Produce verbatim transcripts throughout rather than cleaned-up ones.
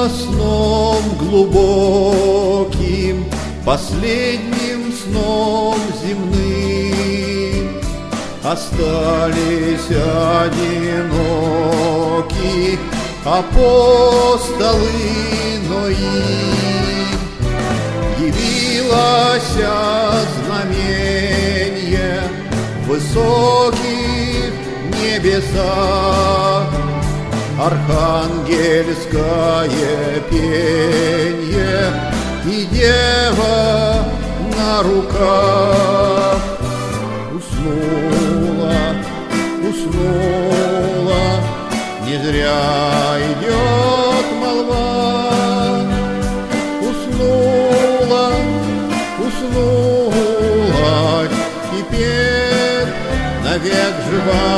сном глубоким, последним сном земным, остались одиноки апостолы Нои. Явилось знамение в высоких небесах, архангельское пенье и дева на руках. Уснула, уснула, не зря идет молва. Уснула, уснула, теперь навек жива.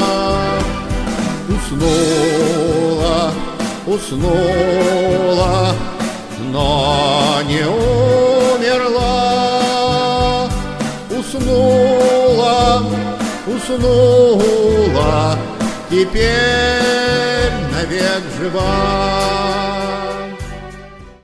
Уснула, уснула, но не умерла. Уснула, уснула, теперь навек жива.